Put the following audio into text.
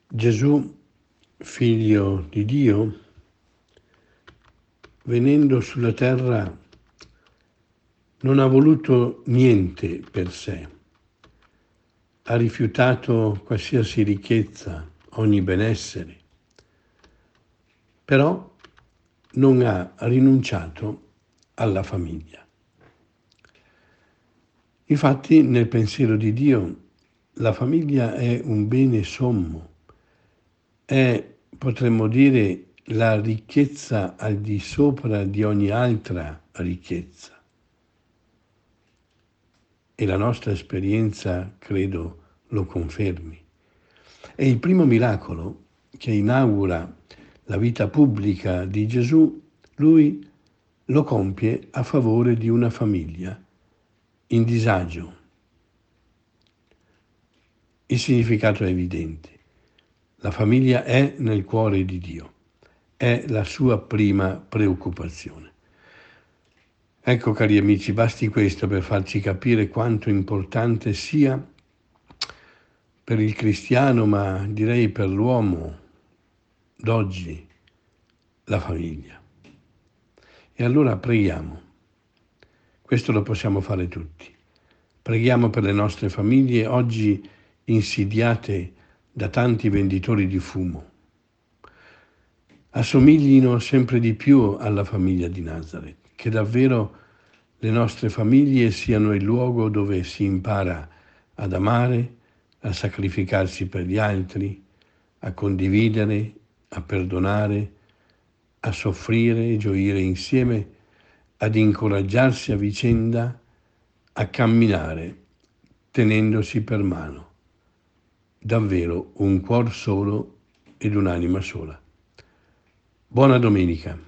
Gesù, figlio di Dio, venendo sulla terra non ha voluto niente per sé, ha rifiutato qualsiasi ricchezza, ogni benessere, però non ha rinunciato alla famiglia. Infatti nel pensiero di Dio la famiglia è un bene sommo, è, potremmo dire, la ricchezza al di sopra di ogni altra ricchezza. E la nostra esperienza, credo, lo confermi. È il primo miracolo che inaugura la vita pubblica di Gesù, lui lo compie a favore di una famiglia in disagio. Il significato è evidente. La famiglia è nel cuore di Dio, è la sua prima preoccupazione. Ecco, cari amici, basti questo per farci capire quanto importante sia per il cristiano, ma direi per l'uomo d'oggi, la famiglia. E allora preghiamo. Questo lo possiamo fare tutti. Preghiamo per le nostre famiglie oggi insidiate da tanti venditori di fumo. Assomiglino sempre di più alla famiglia di Nazareth, che davvero le nostre famiglie siano il luogo dove si impara ad amare, a sacrificarsi per gli altri, a condividere, a perdonare, a soffrire e gioire insieme, ad incoraggiarsi a vicenda, a camminare tenendosi per mano. Davvero un cuor solo ed un'anima sola. Buona domenica.